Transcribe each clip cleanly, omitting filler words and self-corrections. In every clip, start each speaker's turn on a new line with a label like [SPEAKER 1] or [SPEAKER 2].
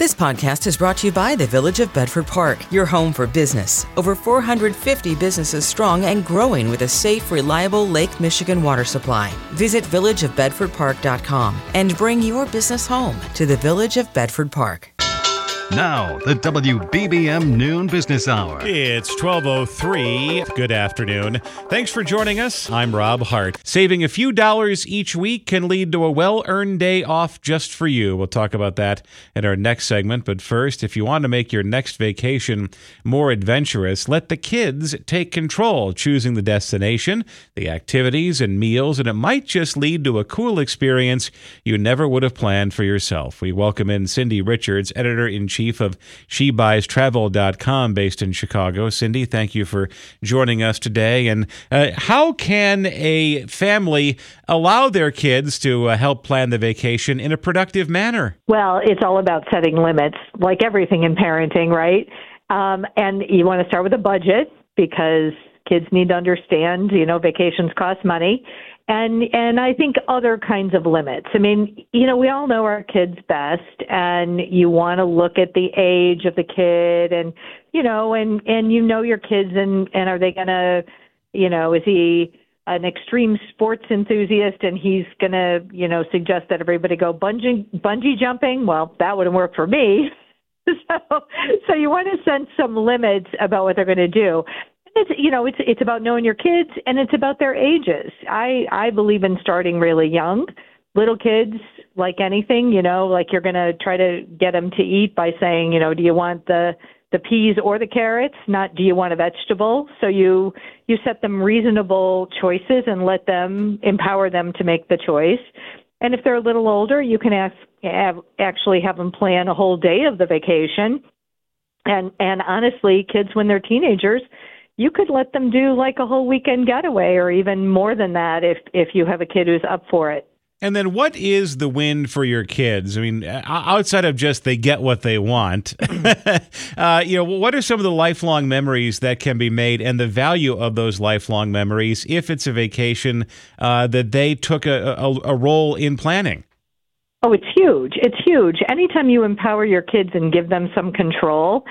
[SPEAKER 1] This podcast is brought to you by the Village of Bedford Park, your home for business. Over 450 businesses strong and growing with a safe, reliable Lake Michigan water supply. Visit villageofbedfordpark.com and bring your business home to the Village of Bedford Park.
[SPEAKER 2] Now, the WBBM Noon Business Hour.
[SPEAKER 3] It's 12:03. Good afternoon. Thanks for joining us. I'm Rob Hart. Saving a few dollars each week can lead to a well-earned day off just for you. We'll talk about that in our next segment. But first, if you want to make your next vacation more adventurous, let the kids take control, choosing the destination, the activities, and meals, and it might just lead to a cool experience you never would have planned for yourself. We welcome in Cindy Richards, editor-in-chief of SheBuysTravel.com, based in Chicago. Cindy, thank you for joining us today. And how can a family allow their kids to help plan the vacation in a productive manner?
[SPEAKER 4] Well, it's all about setting limits, like everything in parenting, right? And you want to start with a budget because kids need to understand, vacations cost money. And I think other kinds of limits. I mean, we all know our kids best, and you want to look at the age of the kid and your kids and are they going to, is he an extreme sports enthusiast and he's going to, suggest that everybody go bungee jumping? Well, that wouldn't work for me. So you want to set some limits about what they're going to do. It's about knowing your kids, and it's about their ages. I believe in starting really young. Little kids, like anything, like you're going to try to get them to eat by saying, do you want the peas or the carrots? Not do you want a vegetable? So you set them reasonable choices and let them empower them to make the choice. And if they're a little older, you can actually have them plan a whole day of the vacation. And honestly, kids, when they're teenagers, you could let them do like a whole weekend getaway or even more than that if you have a kid who's up for it.
[SPEAKER 3] And then what is the win for your kids? I mean, outside of just they get what they want, what are some of the lifelong memories that can be made and the value of those lifelong memories if it's a vacation that they took a role in planning?
[SPEAKER 4] Oh, it's huge. It's huge. Anytime you empower your kids and give them some control,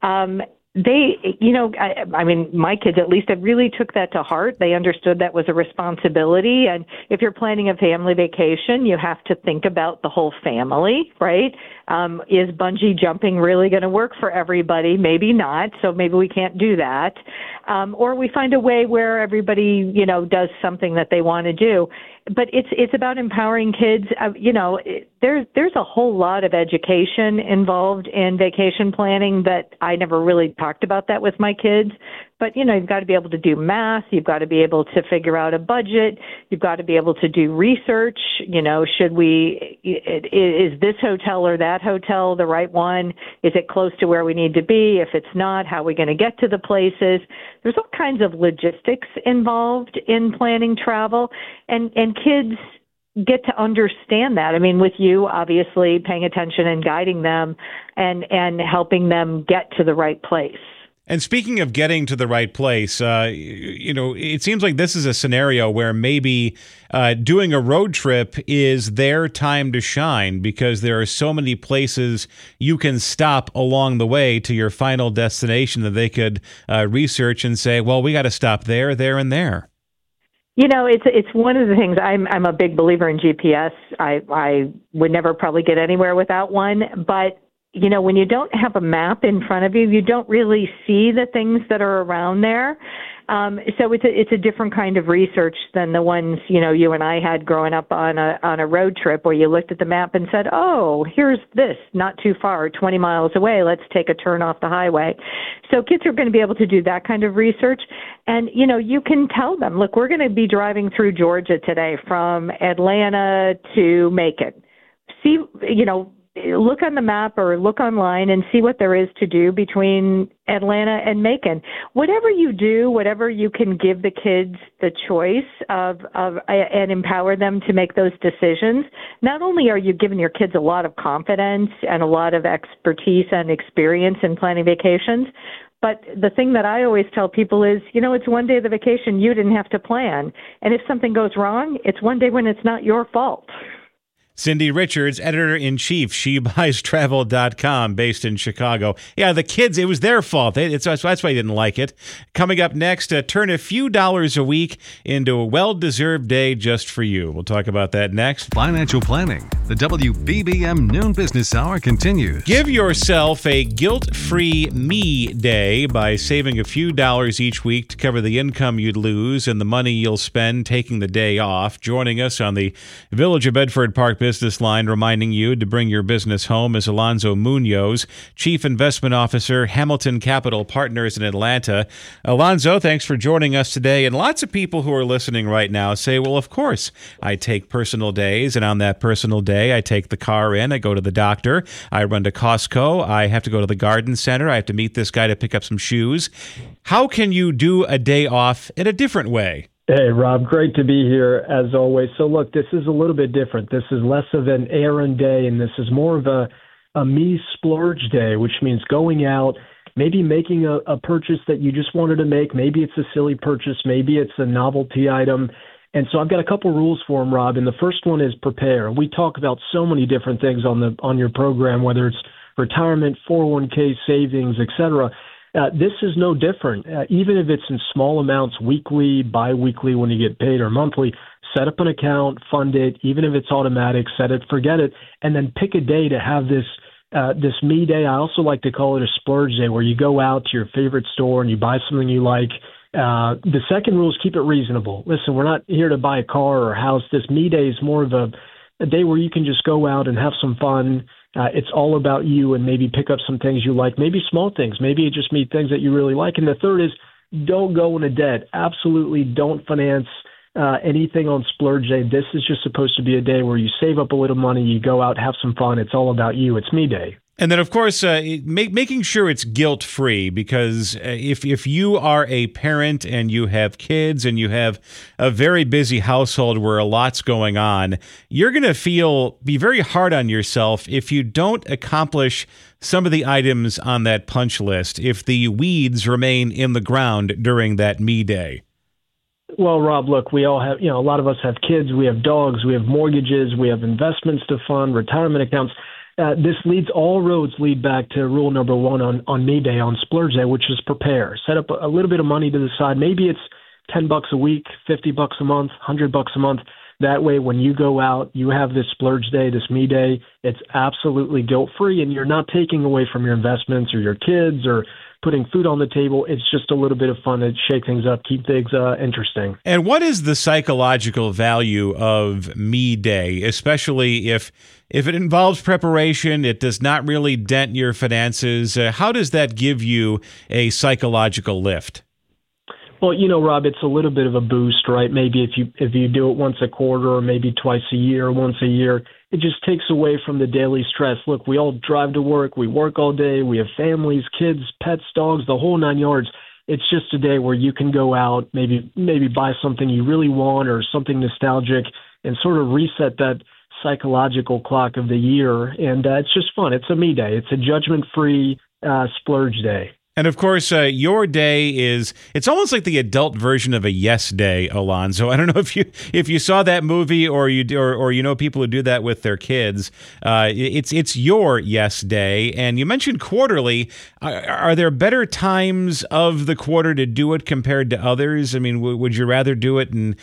[SPEAKER 4] my kids at least really took that to heart. They understood that was a responsibility. And if you're planning a family vacation, you have to think about the whole family, right? Is bungee jumping really going to work for everybody? Maybe not. So maybe we can't do that. Or we find a way where everybody, does something that they want to do. But it's about empowering kids. There's a whole lot of education involved in vacation planning that I never really talked about that with my kids. But, you've got to be able to do math. You've got to be able to figure out a budget. You've got to be able to do research. Is this hotel or that hotel the right one? Is it close to where we need to be? If it's not, how are we going to get to the places? There's all kinds of logistics involved in planning travel, and kids get to understand that. I mean, with you, obviously, paying attention and guiding them and helping them get to the right place.
[SPEAKER 3] And speaking of getting to the right place, it seems like this is a scenario where maybe doing a road trip is their time to shine because there are so many places you can stop along the way to your final destination that they could research and say, well, we got to stop there, there, and there.
[SPEAKER 4] It's one of the things. I'm a big believer in GPS. I would never probably get anywhere without one, but when you don't have a map in front of you, you don't really see the things that are around there. So it's a different kind of research than the ones, you and I had growing up on a road trip where you looked at the map and said, oh, here's this, not too far, 20 miles away, let's take a turn off the highway. So kids are going to be able to do that kind of research. And, you can tell them, look, we're going to be driving through Georgia today from Atlanta to Macon. See, look on the map or look online and see what there is to do between Atlanta and Macon. Whatever you do, whatever you can give the kids the choice of and empower them to make those decisions, not only are you giving your kids a lot of confidence and a lot of expertise and experience in planning vacations, but the thing that I always tell people is, it's one day of the vacation you didn't have to plan. And if something goes wrong, it's one day when it's not your fault.
[SPEAKER 3] Cindy Richards, editor-in-chief, SheBuysTravel.com, based in Chicago. Yeah, the kids, it was their fault. That's why they didn't like it. Coming up next, turn a few dollars a week into a well-deserved day just for you. We'll talk about that next.
[SPEAKER 2] Financial planning. The WBBM Noon Business Hour continues.
[SPEAKER 3] Give yourself a guilt-free me day by saving a few dollars each week to cover the income you'd lose and the money you'll spend taking the day off. Joining us on the Village of Bedford Park Business Line, reminding you to bring your business home, is Alonzo Munoz, Chief Investment Officer, Hamilton Capital Partners in Atlanta. Alonzo, thanks for joining us today. And lots of people who are listening right now say, well, of course, I take personal days, and on that personal day, I take the car in, I go to the doctor, I run to Costco, I have to go to the garden center, I have to meet this guy to pick up some shoes. How can you do a day off in a different way?
[SPEAKER 5] Hey, Rob, great to be here as always. So look, this is a little bit different. This is less of an errand day, and this is more of a me splurge day, which means going out, maybe making a purchase that you just wanted to make. Maybe it's a silly purchase. Maybe it's a novelty item. And so I've got a couple rules for them, Rob. And the first one is prepare. We talk about so many different things on your program, whether it's retirement, 401k, savings, etc. This is no different. Even if it's in small amounts, weekly, biweekly, when you get paid, or monthly, set up an account, fund it. Even if it's automatic, set it, forget it, and then pick a day to have this me day. I also like to call it a splurge day, where you go out to your favorite store and you buy something you like. The second rule is keep it reasonable. Listen, we're not here to buy a car or a house. This me day is more of a day where you can just go out and have some fun. It's all about you, and maybe pick up some things you like, maybe small things, maybe just meet things that you really like. And the third is don't go into debt. Absolutely don't finance anything on splurge day. This is just supposed to be a day where you save up a little money, you go out, have some fun. It's all about you. It's me day.
[SPEAKER 3] And then, of course, making sure it's guilt-free, because if you are a parent and you have kids and you have a very busy household where a lot's going on, you're going to be very hard on yourself if you don't accomplish some of the items on that punch list, if the weeds remain in the ground during that me day.
[SPEAKER 5] Well, Rob, look, we all have, a lot of us have kids, we have dogs, we have mortgages, we have investments to fund, retirement accounts. All roads lead back to rule number one on me day, on splurge day, which is prepare. Set up a little bit of money to the side. Maybe it's $10 a week, $50 a month, $100 a month. That way, when you go out, you have this splurge day, this me day. It's absolutely guilt-free, and you're not taking away from your investments or your kids or putting food on the table. It's just a little bit of fun to shake things up, keep things interesting.
[SPEAKER 3] And what is the psychological value of me day, especially if it involves preparation, it does not really dent your finances? How does that give you a psychological lift?
[SPEAKER 5] Well, Rob, it's a little bit of a boost, right? Maybe if you do it once a quarter, or maybe twice a year, once a year, it just takes away from the daily stress. Look, we all drive to work, we work all day, we have families, kids, pets, dogs, the whole 9 yards. It's just a day where you can go out, maybe buy something you really want or something nostalgic, and sort of reset that psychological clock of the year. And it's just fun. It's a me day. It's a judgment-free splurge day.
[SPEAKER 3] And of course, your day it's almost like the adult version of a yes day, Alonzo. I don't know if you saw that movie or you know people who do that with their kids. It's your yes day. And you mentioned quarterly. Are there better times of the quarter to do it compared to others? I mean, would you rather do it and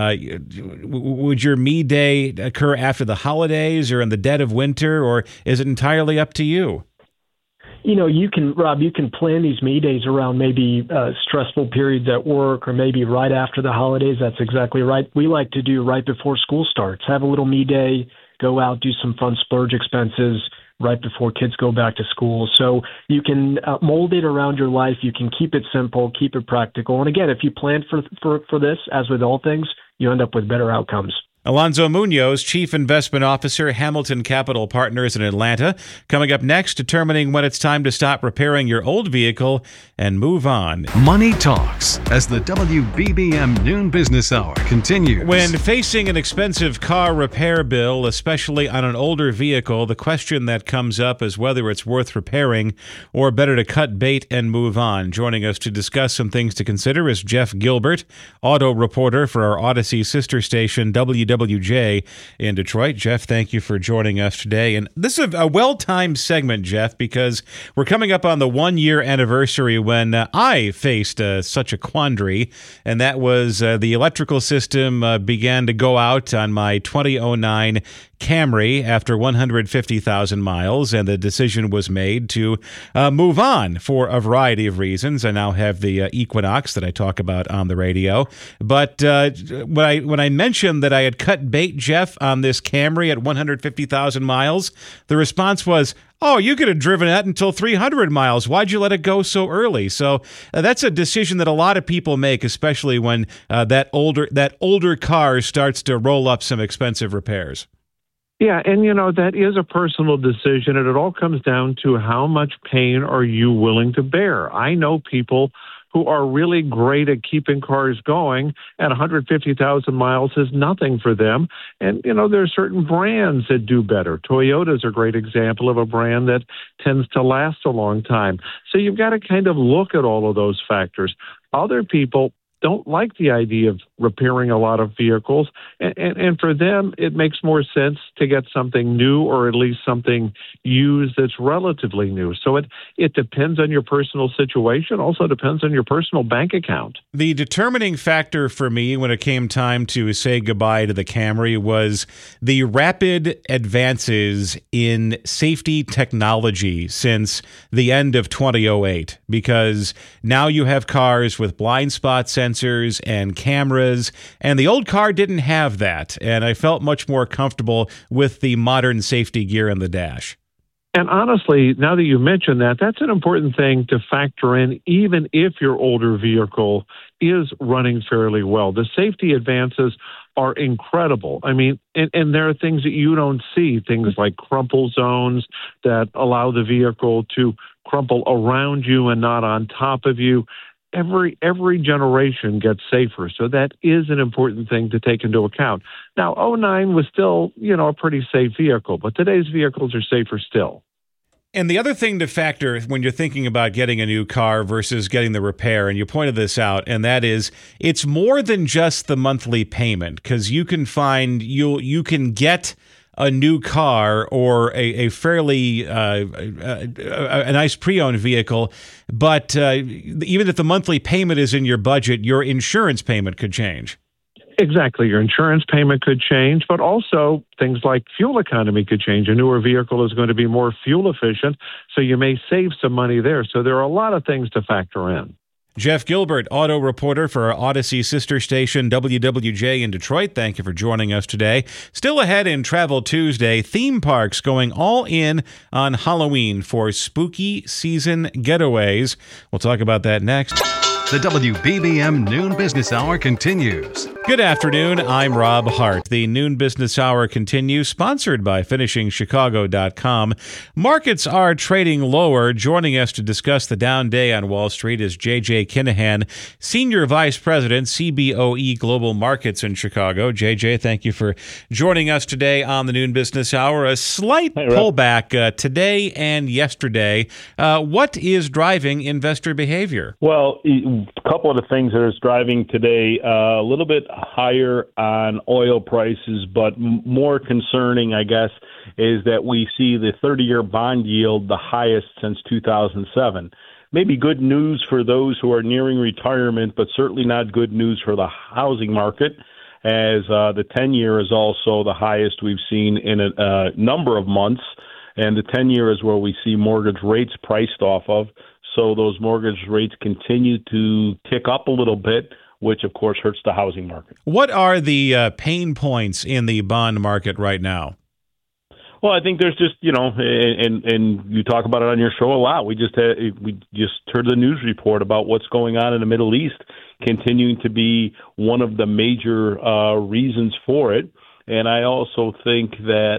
[SPEAKER 3] would your me day occur after the holidays or in the dead of winter, or is it entirely up to you?
[SPEAKER 5] You can plan these me days around maybe stressful periods at work, or maybe right after the holidays. That's exactly right. We like to do right before school starts. Have a little me day, go out, do some fun splurge expenses right before kids go back to school. So you can mold it around your life. You can keep it simple, keep it practical. And again, if you plan for this, as with all things, you end up with better outcomes.
[SPEAKER 3] Alonzo Munoz, Chief Investment Officer, Hamilton Capital Partners in Atlanta. Coming up next, determining when it's time to stop repairing your old vehicle and move on.
[SPEAKER 2] Money Talks, as the WBBM Noon Business Hour continues.
[SPEAKER 3] When facing an expensive car repair bill, especially on an older vehicle, the question that comes up is whether it's worth repairing or better to cut bait and move on. Joining us to discuss some things to consider is Jeff Gilbert, auto reporter for our Odyssey sister station, WWBM WWJ in Detroit. Jeff, thank you for joining us today. And this is a well-timed segment, Jeff, because we're coming up on the 1-year anniversary when I faced such a quandary, and that was the electrical system began to go out on my 2009 Camry after 150,000 miles, and the decision was made to move on for a variety of reasons. I now have the Equinox that I talk about on the radio. But when I mentioned that I had cut bait, Jeff, on this Camry at 150,000 miles, the response was, "Oh, you could have driven that until 300 miles. Why'd you let it go so early?" So that's a decision that a lot of people make, especially when that older car starts to roll up some expensive repairs.
[SPEAKER 6] Yeah, and that is a personal decision, and it all comes down to how much pain are you willing to bear. I know people who are really great at keeping cars going, and 150,000 miles is nothing for them. And, there are certain brands that do better. Toyota is a great example of a brand that tends to last a long time. So you've got to kind of look at all of those factors. Other people don't like the idea of repairing a lot of vehicles. And for them, it makes more sense to get something new, or at least something used that's relatively new. So it depends on your personal situation, also depends on your personal bank account.
[SPEAKER 3] The determining factor for me when it came time to say goodbye to the Camry was the rapid advances in safety technology since the end of 2008, because now you have cars with blind spot sensors and cameras, and the old car didn't have that, and I felt much more comfortable with the modern safety gear in the dash.
[SPEAKER 6] And honestly, now that you mention that, that's an important thing to factor in, even if your older vehicle is running fairly well. The safety advances are incredible. I mean, and there are things that you don't see, things like crumple zones that allow the vehicle to crumple around you and not on top of you. Every generation gets safer, so that is an important thing to take into account. Now, 09 was still, a pretty safe vehicle, but today's vehicles are safer still.
[SPEAKER 3] And the other thing to factor when you're thinking about getting a new car versus getting the repair, and you pointed this out, and that is it's more than just the monthly payment, because you can find you can get a new car or a fairly a nice pre-owned vehicle, but even if the monthly payment is in your budget, your insurance payment could change.
[SPEAKER 6] Exactly. Your insurance payment could change, but also things like fuel economy could change. A newer vehicle is going to be more fuel efficient, so you may save some money there. So there are a lot of things to factor in.
[SPEAKER 3] Jeff Gilbert, auto reporter for our Odyssey sister station, WWJ in Detroit. Thank you for joining us today. Still ahead in Travel Tuesday, theme parks going all in on Halloween for spooky season getaways. We'll talk about that next.
[SPEAKER 2] The WBBM Noon Business Hour continues.
[SPEAKER 3] Good afternoon. I'm Rob Hart. The Noon Business Hour continues, sponsored by FinishingChicago.com. Markets are trading lower. Joining us to discuss the down day on Wall Street is J.J. Kinahan, Senior Vice President, CBOE Global Markets in Chicago. J.J., thank you for joining us today on the Noon Business Hour. A slight pullback today and yesterday. What is driving investor behavior?
[SPEAKER 7] Well, a couple of the things that is driving today, a little bit higher on oil prices, but more concerning, I guess, is that we see the 30-year bond yield the highest since 2007. Maybe good news for those who are nearing retirement, but certainly not good news for the housing market, as the 10-year is also the highest we've seen in a number of months, and the 10-year is where we see mortgage rates priced off of. So those mortgage rates continue to tick up a little bit, which, of course, hurts the housing market.
[SPEAKER 3] What are the pain points in the bond market right now?
[SPEAKER 7] Well, I think there's just, and you talk about it on your show a lot. We just heard the news report about what's going on in the Middle East, continuing to be one of the major reasons for it. And I also think that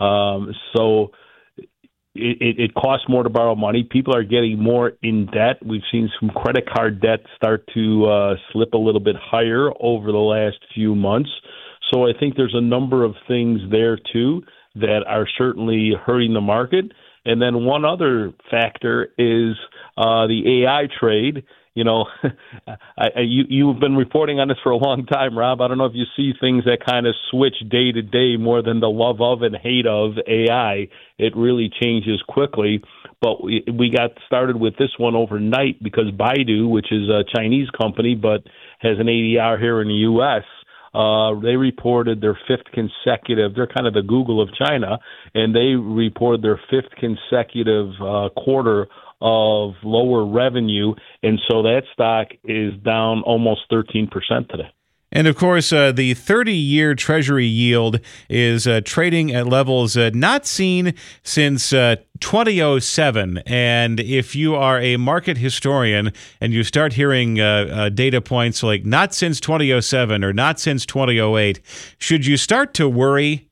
[SPEAKER 7] It costs more to borrow money. People are getting more in debt. We've seen some credit card debt start to slip a little bit higher over the last few months. So I think there's a number of things there, too, that are certainly hurting the market. And then one other factor is the AI trade. you've been reporting on this for a long time, Rob. I don't know if you see things that kind of switch day to day more than the love of and hate of AI. It really changes quickly. But we got started with this one overnight because Baidu, which is a Chinese company but has an ADR here in the U.S., they reported their fifth consecutive, they're kind of the Google of China, and they reported their fifth consecutive quarter of lower revenue, and so that stock is down almost 13% today.
[SPEAKER 3] And of course, the 30-year Treasury yield is trading at levels not seen since 2007. And if you are a market historian and you start hearing data points like not since 2007 or not since 2008, should you start to worry?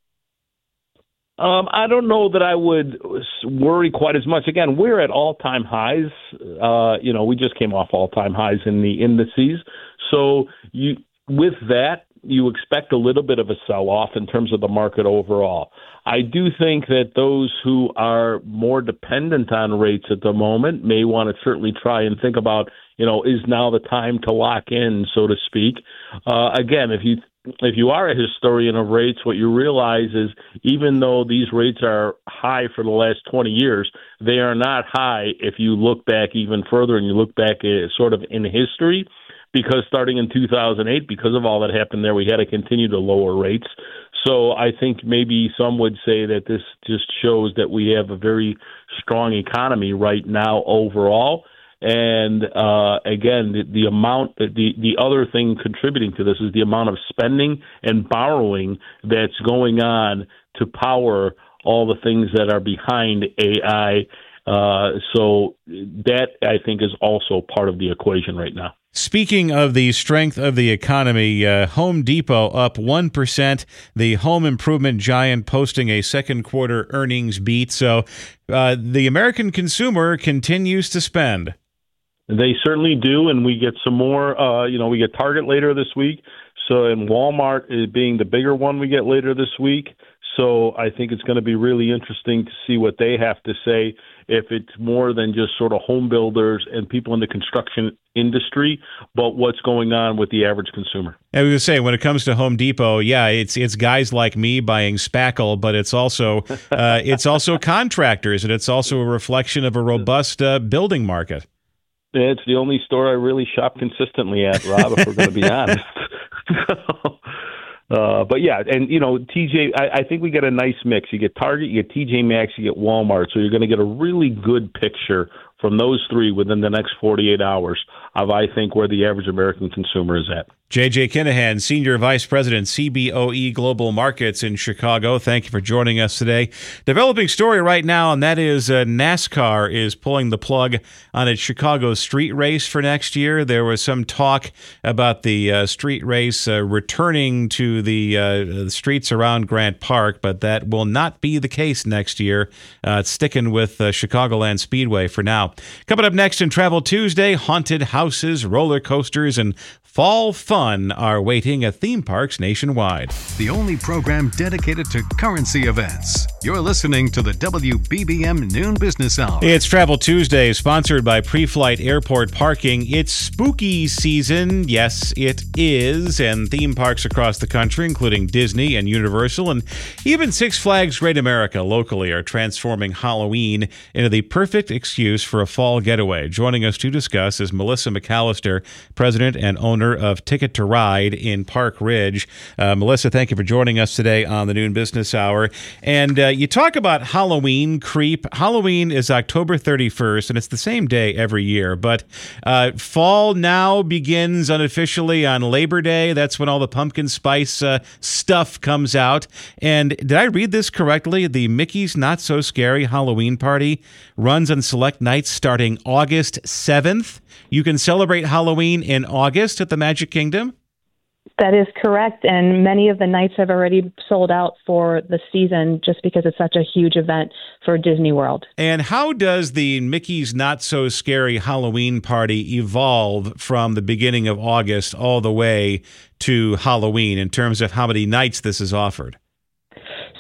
[SPEAKER 7] I don't know that I would worry quite as much. Again, we're at all-time highs. We just came off all-time highs in the indices. So with that, you expect a little bit of a sell-off in terms of the market overall. I do think that those who are more dependent on rates at the moment may want to certainly try and think about, is now the time to lock in, so to speak. Again, if you are a historian of rates, what you realize is even though these rates are high for the last 20 years, they are not high if you look back even further and you look back sort of in history, because starting in 2008, because of all that happened there, we had to continue to lower rates. So I think maybe some would say that this just shows that we have a very strong economy right now overall. And again, the amount, the other thing contributing to this is the amount of spending and borrowing that's going on to power all the things that are behind AI. So that, I think, is also part of the equation right now.
[SPEAKER 3] Speaking of the strength of the economy, Home Depot up 1%, the home improvement giant posting a second quarter earnings beat. So the American consumer continues to spend.
[SPEAKER 7] They certainly do, and we get some more. We get Target later this week, and Walmart is being the bigger one we get later this week. So I think it's going to be really interesting to see what they have to say, if it's more than just sort of home builders and people in the construction industry, but what's going on with the average consumer.
[SPEAKER 3] I was going to say, when it comes to Home Depot, yeah, it's guys like me buying spackle, but it's also contractors, and it's also a reflection of a robust building market.
[SPEAKER 7] It's the only store I really shop consistently at, Rob, if we're going to be honest. But yeah, and TJ, I think we get a nice mix. You get Target, you get TJ Maxx, you get Walmart. So you're going to get a really good picture from those three within the next 48 hours of, I think, where the average American consumer is at.
[SPEAKER 3] J.J. Kinahan, Senior Vice President, CBOE Global Markets in Chicago. Thank you for joining us today. Developing story right now, and that is NASCAR is pulling the plug on its Chicago street race for next year. There was some talk about the street race returning to the streets around Grant Park, but that will not be the case next year. It's sticking with Chicagoland Speedway for now. Coming up next in Travel Tuesday, haunted houses, roller coasters, and fall fun are waiting at theme parks nationwide.
[SPEAKER 2] The only program dedicated to currency events. You're listening to the WBBM Noon Business Hour.
[SPEAKER 3] It's Travel Tuesday, sponsored by Pre-Flight Airport Parking. It's spooky season. Yes, it is. And theme parks across the country, including Disney and Universal, and even Six Flags Great America locally, are transforming Halloween into the perfect excuse for a fall getaway. Joining us to discuss is Melissa McAllister, president and owner of Ticket to Ride in Park Ridge. Melissa, thank you for joining us today on the Noon Business Hour. And you talk about Halloween creep. Halloween is October 31st, and it's the same day every year. But fall now begins unofficially on Labor Day. That's when all the pumpkin spice stuff comes out. And did I read this correctly? The Mickey's Not So Scary Halloween Party runs on select nights starting August 7th. You can celebrate Halloween in August at the Magic Kingdom?
[SPEAKER 8] That is correct, and many of the nights have already sold out for the season just because it's such a huge event for Disney World.
[SPEAKER 3] And how does the Mickey's Not So Scary Halloween Party evolve from the beginning of August all the way to Halloween in terms of how many nights this is offered?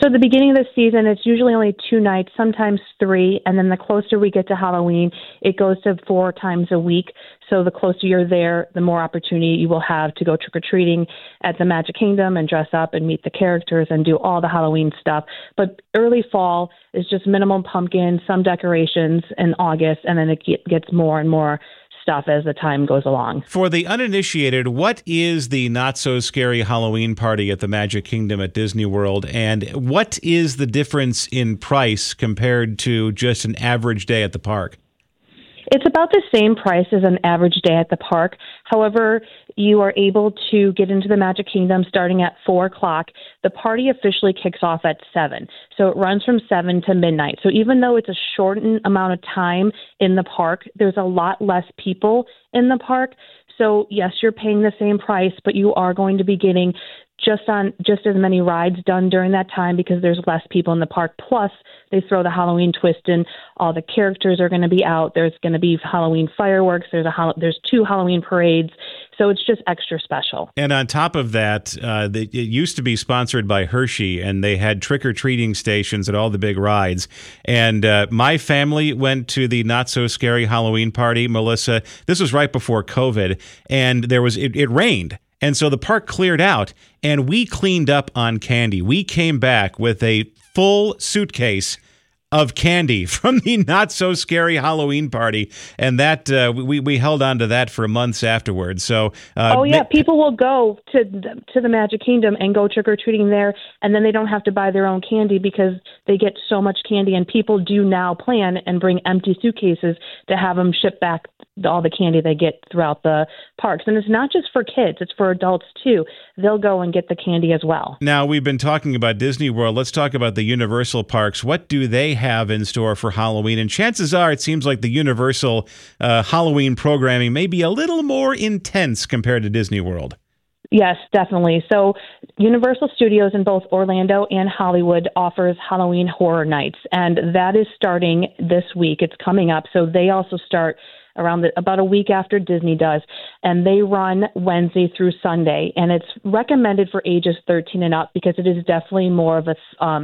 [SPEAKER 8] So the beginning of the season, it's usually only 2 nights, sometimes 3, and then the closer we get to Halloween, it goes to 4 times a week. So the closer you're there, the more opportunity you will have to go trick-or-treating at the Magic Kingdom and dress up and meet the characters and do all the Halloween stuff. But early fall is just minimum pumpkin, some decorations in August, and then it gets more and more stuff as the time goes along.
[SPEAKER 3] For the uninitiated, what is the not-so-scary Halloween party at the Magic Kingdom at Disney World, and what is the difference in price compared to just an average day at the park?
[SPEAKER 8] It's about the same price as an average day at the park. However, you are able to get into the Magic Kingdom starting at 4 o'clock. The party officially kicks off at 7. So it runs from 7 to midnight. So even though it's a shortened amount of time in the park, there's a lot less people in the park. So yes, you're paying the same price, but you are going to be getting just as many rides done during that time because there's less people in the park. Plus, they throw the Halloween twist in. All the characters are going to be out. There's going to be Halloween fireworks. There's 2 Halloween parades. So it's just extra special. And
[SPEAKER 3] on top of that, it used to be sponsored by Hershey, and they had trick-or-treating stations at all the big rides. And my family went to the not-so-scary Halloween party, Melissa. This was right before COVID, and it rained. And so the park cleared out, and we cleaned up on candy. We came back with a full suitcase of candy from the not-so-scary Halloween party, and that we held on to that for months afterwards. So,
[SPEAKER 8] people will go to the Magic Kingdom and go trick-or-treating there, and then they don't have to buy their own candy because they get so much candy, and people do now plan and bring empty suitcases to have them ship back all the candy they get throughout the parks. And it's not just for kids, it's for adults too. They'll go and get the candy as well.
[SPEAKER 3] Now, we've been talking about Disney World. Let's talk about the Universal parks. What do they have in store for Halloween? And chances are it seems like the Universal Halloween programming may be a little more intense compared to Disney World.
[SPEAKER 8] Yes, definitely. So Universal Studios in both Orlando and Hollywood offers Halloween Horror Nights, and that is starting this week. It's coming up. So they also start around about a week after Disney does, and they run Wednesday through Sunday, and it's recommended for ages 13 and up because it is definitely more of a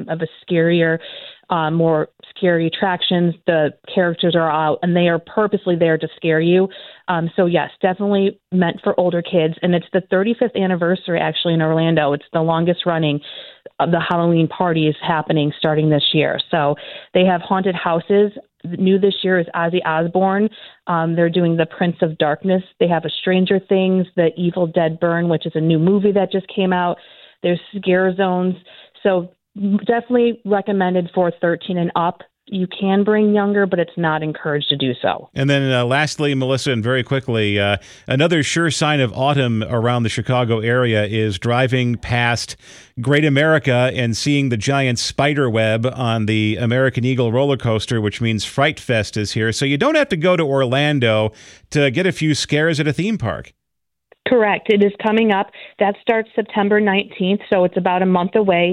[SPEAKER 8] scarier, more scary attractions. The characters are out, and they are purposely there to scare you. So yes, definitely meant for older kids, and it's the 35th anniversary actually in Orlando. It's the longest running of the Halloween parties happening starting this year. So they have haunted houses. New this year is Ozzy Osbourne. They're doing The Prince of Darkness. They have a Stranger Things, The Evil Dead Burn, which is a new movie that just came out. There's scare zones. So definitely recommended for 13 and up. You can bring younger, but it's not encouraged to do so.
[SPEAKER 3] And then lastly, Melissa, and very quickly, another sure sign of autumn around the Chicago area is driving past Great America and seeing the giant spider web on the American Eagle roller coaster, which means Fright Fest is here. So you don't have to go to Orlando to get a few scares at a theme park.
[SPEAKER 8] Correct. It is coming up. That starts September 19th, so it's about a month away.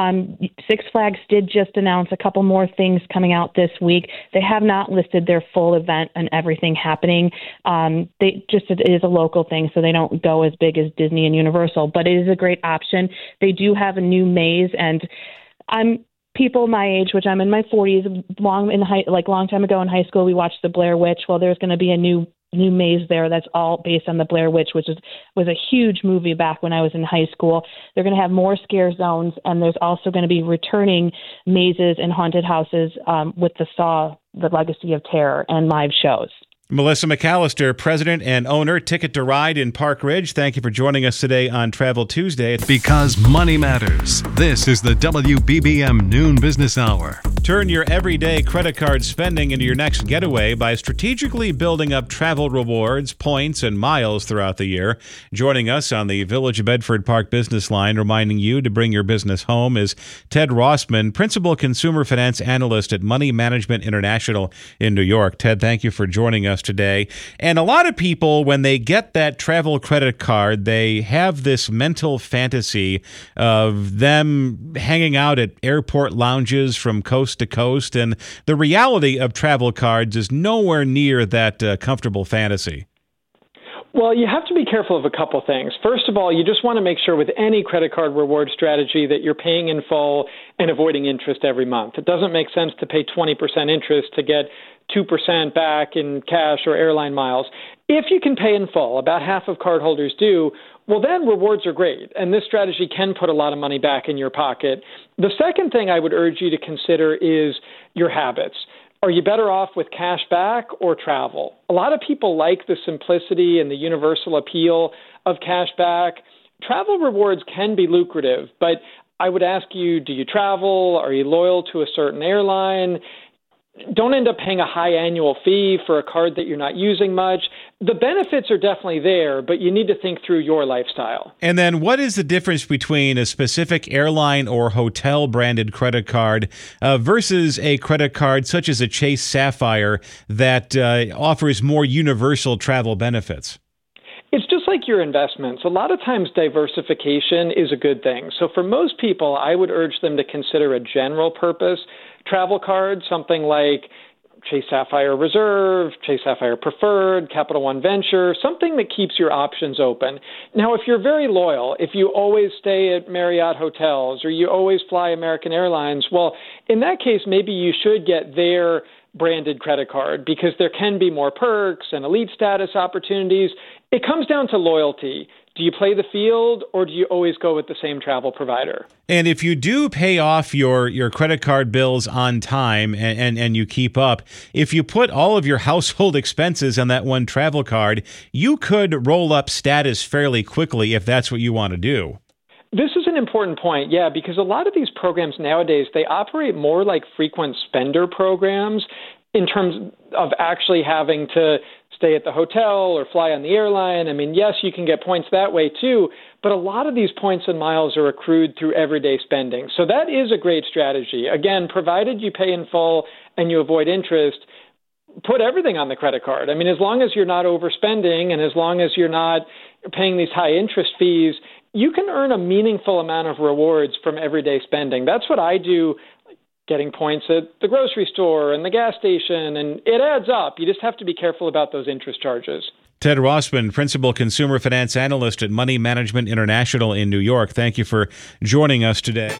[SPEAKER 8] Six Flags did just announce a couple more things coming out this week. They have not listed their full event and everything happening. It is a local thing, so they don't go as big as Disney and Universal, but it is a great option. They do have a new maze, and people my age, which I'm in my 40s, long time ago in high school, we watched The Blair Witch. Well, there's going to be a new maze there that's all based on The Blair Witch, which was a huge movie back when I was in high school. They're going to have more scare zones, and there's also going to be returning mazes and haunted houses with the Saw, The Legacy of Terror, and live shows.
[SPEAKER 3] Melissa McAllister, president and owner, Ticket to Ride in Park Ridge. Thank you for joining us today on Travel Tuesday.
[SPEAKER 2] Because money matters. This is the WBBM Noon Business Hour.
[SPEAKER 3] Turn your everyday credit card spending into your next getaway by strategically building up travel rewards, points, and miles throughout the year. Joining us on the Village of Bedford Park business line, reminding you to bring your business home, is Ted Rossman, Principal Consumer Finance Analyst at Money Management International in New York. Ted, thank you for joining us today. And a lot of people, when they get that travel credit card, they have this mental fantasy of them hanging out at airport lounges from coast to coast, and the reality of travel cards is nowhere near that comfortable fantasy.
[SPEAKER 9] Well, you have to be careful of a couple things. First of all, you just want to make sure with any credit card reward strategy that you're paying in full and avoiding interest every month. It doesn't make sense to pay 20% interest to get 2% back in cash or airline miles. If you can pay in full, about half of cardholders do, well, then rewards are great, and this strategy can put a lot of money back in your pocket. The second thing I would urge you to consider is your habits. Are you better off with cash back or travel? A lot of people like the simplicity and the universal appeal of cash back. Travel rewards can be lucrative, but I would ask you, do you travel? Are you loyal to a certain airline? Don't end up paying a high annual fee for a card that you're not using much. The benefits are definitely there, but you need to think through your lifestyle.
[SPEAKER 3] And then what is the difference between a specific airline or hotel branded credit card versus a credit card such as a Chase Sapphire that offers more universal travel benefits?
[SPEAKER 9] It's just like your investments. A lot of times diversification is a good thing. So for most people, I would urge them to consider a general purpose travel card, something like Chase Sapphire Reserve, Chase Sapphire Preferred, Capital One Venture, something that keeps your options open. Now, if you're very loyal, if you always stay at Marriott hotels or you always fly American Airlines, well, in that case, maybe you should get their branded credit card because there can be more perks and elite status opportunities. It comes down to loyalty. Do you play the field or do you always go with the same travel provider?
[SPEAKER 3] And if you do pay off your credit card bills on time and you keep up, if you put all of your household expenses on that one travel card, you could roll up status fairly quickly if that's what you want to do.
[SPEAKER 9] This is an important point, yeah, because a lot of these programs nowadays, they operate more like frequent spender programs in terms of actually having to stay at the hotel or fly on the airline. I mean, yes, you can get points that way too, but a lot of these points and miles are accrued through everyday spending. So that is a great strategy. Again, provided you pay in full and you avoid interest, put everything on the credit card. I mean, as long as you're not overspending and as long as you're not paying these high interest fees, you can earn a meaningful amount of rewards from everyday spending. That's what I do, getting points at the grocery store and the gas station, and it adds up. You just have to be careful about those interest charges.
[SPEAKER 3] Ted Rossman, Principal Consumer Finance Analyst at Money Management International in New York. Thank you for joining us today.